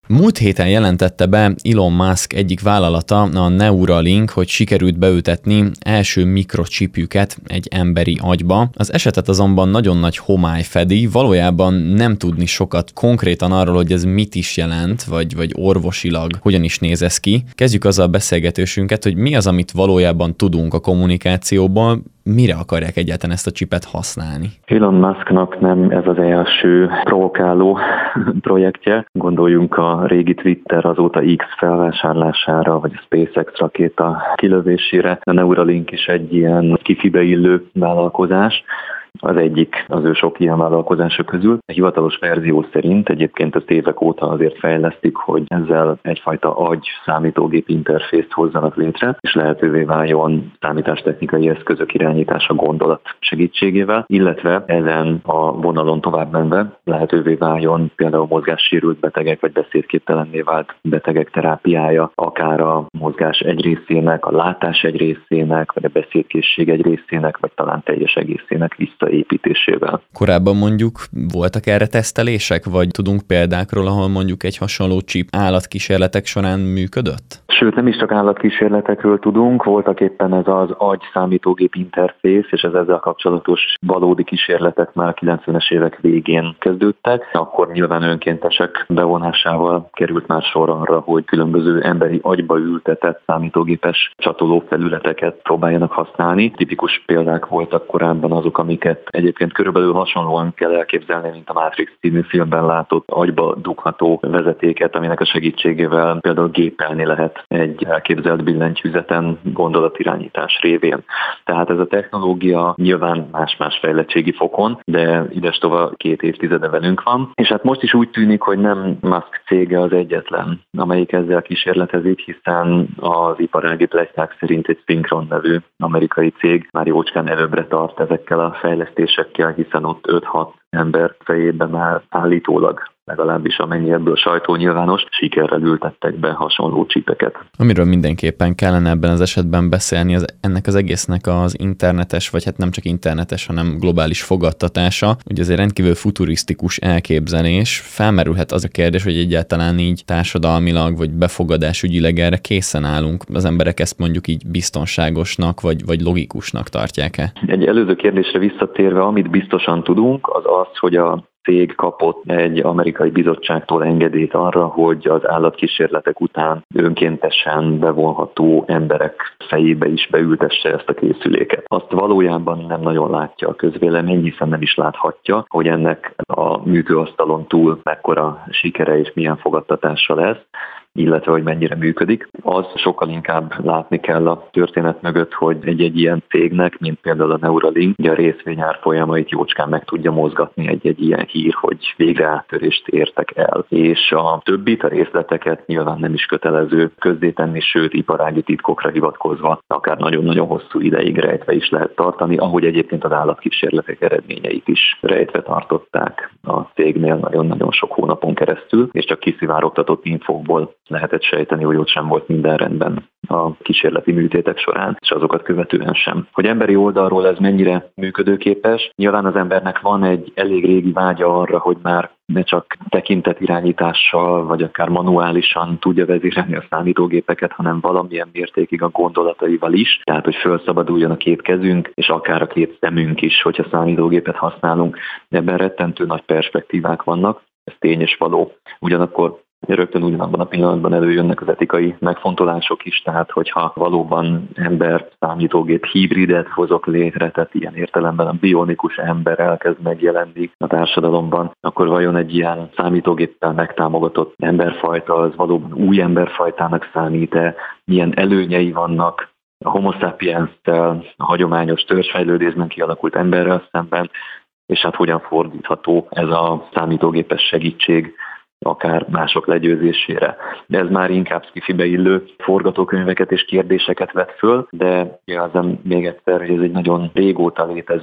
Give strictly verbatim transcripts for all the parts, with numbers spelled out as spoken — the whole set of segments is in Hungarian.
Múlt héten jelentette be Elon Musk egyik vállalata, a Neuralink, hogy sikerült beültetni első mikrocsipjüket egy emberi agyba. Az esetet azonban nagyon nagy homály fedi, valójában nem tudni sokat konkrétan arról, hogy ez mit is jelent, vagy, vagy orvosilag hogyan is néz ez ki. Kezdjük azzal a beszélgetésünket, hogy mi az, amit valójában tudunk a kommunikációból, mire akarják egyáltalán ezt a csipet használni? Elon Musknak nem ez az első provokáló projektje. Gondoljunk a régi Twitter, azóta X felvásárlására, vagy a SpaceX rakéta kilövésére. A Neuralink is egy ilyen kifibe illő vállalkozás. Az egyik az ő sok ilyen vállalkozása közül. A hivatalos verzió szerint egyébként ezt évek óta azért fejlesztik, hogy ezzel egyfajta agy-számítógép interfészt hozzanak létre, és lehetővé váljon számítástechnikai eszközök irányítása gondolat segítségével, illetve ezen a vonalon tovább menve lehetővé váljon például mozgássérült betegek vagy beszédképtelenné vált betegek terápiája, akár a mozgás egy részének, a látás egy részének, vagy a beszédkészség egy részének, vagy talán teljes egészének visszaépítésével. Korábban mondjuk voltak erre tesztelések, vagy tudunk példákról, ahol mondjuk egy hasonló csip állatkísérletek során működött? Sőt, nem is csak állatkísérletekről tudunk, voltak éppen ez az agy-számítógép interfész, és ez ezzel kapcsolatos valódi kísérletek már a kilencvenes évek végén kezdődtek. Akkor nyilván önkéntesek bevonásával került már sor arra, hogy különböző emberi agyba ültetett számítógépes csatolófelületeket próbáljanak használni. Tipikus példák voltak korábban azok, amiket egyébként körülbelül hasonlóan kell elképzelni, mint a Matrix című filmben látott agyba dugható vezetéket, aminek a segítségével például gépelni lehet egy elképzelt billentyűzeten gondolatirányítás révén. Tehát ez a technológia nyilván más-más fejlettségi fokon, de idestova két évtizede velünk van. És hát most is úgy tűnik, hogy nem Musk cége az egyetlen, amelyik ezzel kísérletezik, hiszen az iparági pletykák szerint egy Synchron nevű amerikai cég már jócskán előbbre tart ezekkel a fejlesztésekkel, hiszen ott öt-hat ember fejében már állítólag, legalábbis amennyi ebből sajtó nyilvános, sikerrel ültettek be hasonló csipeket. Amiről mindenképpen kellene ebben az esetben beszélni, az ennek az egésznek az internetes, vagy hát nem csak internetes, hanem globális fogadtatása. Ugye ez egy rendkívül futurisztikus elképzelés. Felmerülhet az a kérdés, hogy egyáltalán így társadalmilag, vagy befogadásügyileg erre készen állunk. Az emberek ezt mondjuk így biztonságosnak, vagy, vagy logikusnak tartják-e? Egy előző kérdésre visszatérve, amit biztosan tudunk, az az, hogy a cég kapott egy amerikai bizottságtól engedélyt arra, hogy az állatkísérletek után önkéntesen bevonható emberek fejébe is beültesse ezt a készüléket. Azt valójában nem nagyon látja a közvélemény, hiszen nem is láthatja, hogy ennek a műtőasztalon túl mekkora sikere és milyen fogadtatása lesz, illetve hogy mennyire működik. Az sokkal inkább látni kell a történet mögött, hogy egy-egy ilyen cégnek, mint például a Neuralink, ugye a részvényár folyamait jócskán meg tudja mozgatni egy-egy ilyen hír, hogy végre áttörést értek el. És a többit, a részleteket nyilván nem is kötelező közzétenni, sőt iparági titkokra hivatkozva akár nagyon-nagyon hosszú ideig rejtve is lehet tartani, ahogy egyébként az állatkísérletek eredményeit is rejtve tartották a cégnél nagyon-nagyon sok hónapon keresztül, és csak kiszivárogtatott infókból lehetett sejteni, hogy ott sem volt minden rendben a kísérleti műtétek során, és azokat követően sem. Hogy emberi oldalról ez mennyire működőképes, nyilván az embernek van egy elég régi vágya arra, hogy már ne csak tekintetirányítással, vagy akár manuálisan tudja vezérelni a számítógépeket, hanem valamilyen mértékig a gondolataival is, tehát hogy felszabaduljon a két kezünk, és akár a két szemünk is, hogyha számítógépet használunk. Ebben rettentő nagy perspektívák vannak, ez tény és való. Ugyanakkor rögtön ugyanabban a pillanatban előjönnek az etikai megfontolások is, tehát hogyha valóban ember számítógép hibridet hozok létre, tehát ilyen értelemben a bionikus ember elkezd megjelenni a társadalomban, akkor vajon egy ilyen számítógéppel megtámogatott emberfajta az valóban új emberfajtának számít-e, milyen előnyei vannak a homo sapiens-tel, a hagyományos törzsfejlődésben kialakult emberrel szemben, és hát hogyan fordítható ez a számítógépes segítség akár mások legyőzésére. De ez már inkább sci-fibe illő forgatókönyveket és kérdéseket vet föl, de jelzem még egyszer, hogy ez egy nagyon régóta létező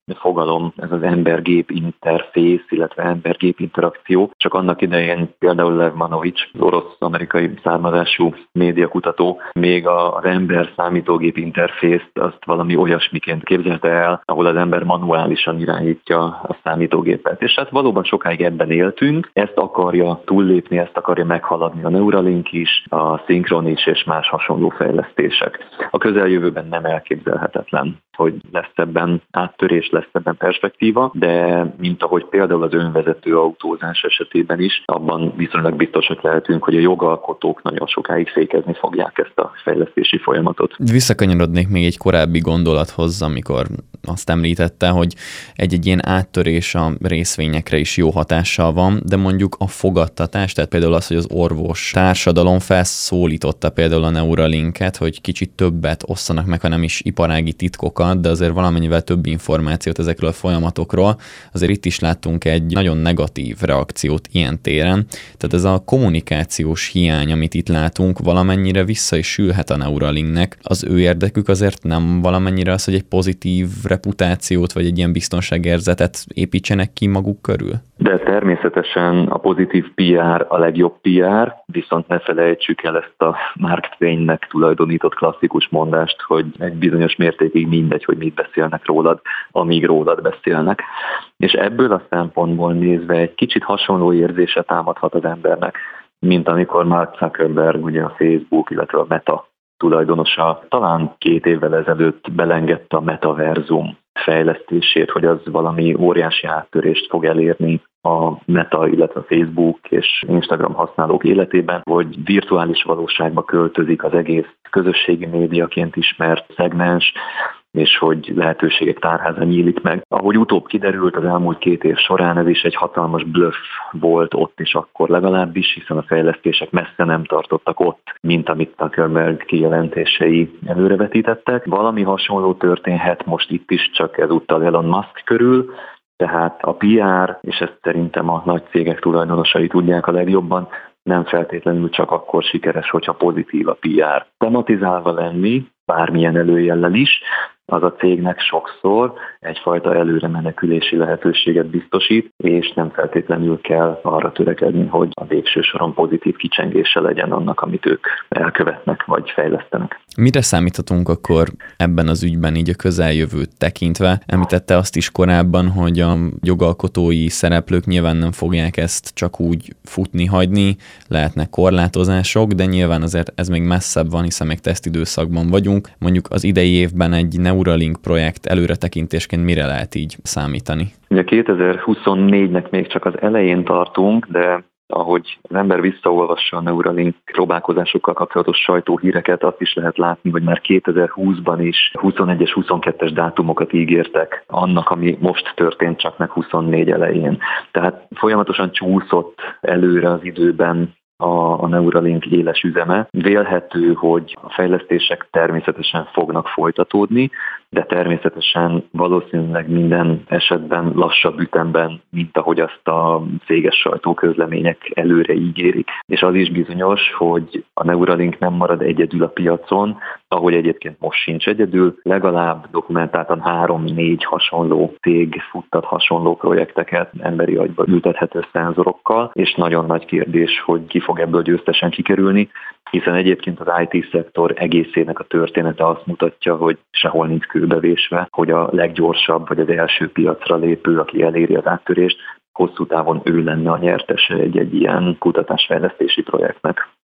fogalom, ez az ember-gép interfész, illetve ember-gép interakció. Csak annak idején például Lev Manovics, az orosz-amerikai származású médiakutató, még az ember-számítógép interfészt azt valami olyasmiként képzelte el, ahol az ember manuálisan irányítja a számítógépet. És hát valóban sokáig ebben éltünk, ezt akarja túllépni, ezt akarja meghaladni a Neuralink is, a Synchron is és más hasonló fejlesztések. A közeljövőben nem elképzelhetetlen, hogy lesz ebben áttörés, lesz ebben perspektíva, de mint ahogy például az önvezető autózás esetében is, abban viszonylag biztosak lehetünk, hogy a jogalkotók nagyon sokáig fékezni fogják ezt a fejlesztési folyamatot. Visszakanyarodnék még egy korábbi gondolathoz, amikor azt említette, hogy egy-egy ilyen áttörés a részvényekre is jó hatással van, de mondjuk a fogadtatás, tehát például az, hogy az orvos társadalom felszólította például a Neuralinket, hogy kicsit többet osszanak meg, ha nem is iparági titkokat, de azért valamennyivel több információt ezekről a folyamatokról. Azért itt is láttunk egy nagyon negatív reakciót ilyen téren. Tehát ez a kommunikációs hiány, amit itt látunk, valamennyire vissza is sülhet a Neuralinknek. Az ő érdekük azért nem valamennyire az, hogy egy pozitív reputációt vagy egy ilyen biztonságérzetet építsenek ki maguk körül? De természetesen a pozitív pé er a legjobb pé er, viszont ne felejtsük el ezt a Mark Twainnek tulajdonított klasszikus mondást, hogy egy bizonyos mértékig mindegy, hogy mit beszélnek rólad, amíg rólad beszélnek. És ebből a szempontból nézve egy kicsit hasonló érzése támadhat az embernek, mint amikor Mark Zuckerberg, ugye a Facebook, illetve a Meta tulajdonosa talán két évvel ezelőtt belengedte a metaverzum fejlesztését, hogy az valami óriási áttörést fog elérni a Meta, illetve a Facebook és Instagram használók életében, hogy virtuális valóságba költözik az egész közösségi médiaként ismert szegmens, és hogy lehetőségek tárháza nyílik meg. Ahogy utóbb kiderült, az elmúlt két év során ez is egy hatalmas bluff volt ott is akkor legalábbis, hiszen a fejlesztések messze nem tartottak ott, mint amit Zuckerberg kijelentései előrevetítettek. Valami hasonló történhet most itt is, csak ezúttal Elon Musk körül, tehát a pé er, és ezt szerintem a nagy cégek tulajdonosai tudják a legjobban, nem feltétlenül csak akkor sikeres, hogyha pozitív a pé er. Tematizálva lenni, bármilyen előjellel is, az a cégnek sokszor egyfajta előre menekülési lehetőséget biztosít, és nem feltétlenül kell arra törekedni, hogy a végső soron pozitív kicsengése legyen annak, amit ők elkövetnek vagy fejlesztenek. Mire számíthatunk akkor ebben az ügyben így a közeljövőt tekintve? Említette azt is korábban, hogy a jogalkotói szereplők nyilván nem fogják ezt csak úgy futni, hagyni, lehetnek korlátozások, de nyilván azért ez még messzebb van, hiszen még tesztidőszakban vagyunk. Mondjuk az idei évben egy Neuralink projekt előretekintésként mire lehet így számítani? Ugye kétezer-huszonnégynek még csak az elején tartunk, de ahogy az ember visszaolvassa a Neuralink próbálkozásokkal kapcsolatos sajtóhíreket, azt is lehet látni, hogy már kétezer-húszban is huszonegyes, huszonkettes dátumokat ígértek annak, ami most történt csak meg huszonnégy elején. Tehát folyamatosan csúszott előre az időben a, a Neuralink éles üzeme. Vélhető, hogy a fejlesztések természetesen fognak folytatódni, de természetesen valószínűleg minden esetben lassabb ütemben, mint ahogy azt a céges sajtóközlemények előre ígérik. És az is bizonyos, hogy a Neuralink nem marad egyedül a piacon, ahogy egyébként most sincs egyedül, legalább dokumentáltan három-négy hasonló cég futtat hasonló projekteket emberi agyba ültethető szenzorokkal, és nagyon nagy kérdés, hogy ki fog ebből győztesen kikerülni, hiszen egyébként az i té-szektor egészének a története azt mutatja, hogy sehol nincs kőbevésve, hogy a leggyorsabb vagy az első piacra lépő, aki eléri az áttörést, hosszú távon ő lenne a nyertese egy-egy ilyen kutatásfejlesztési projektnek.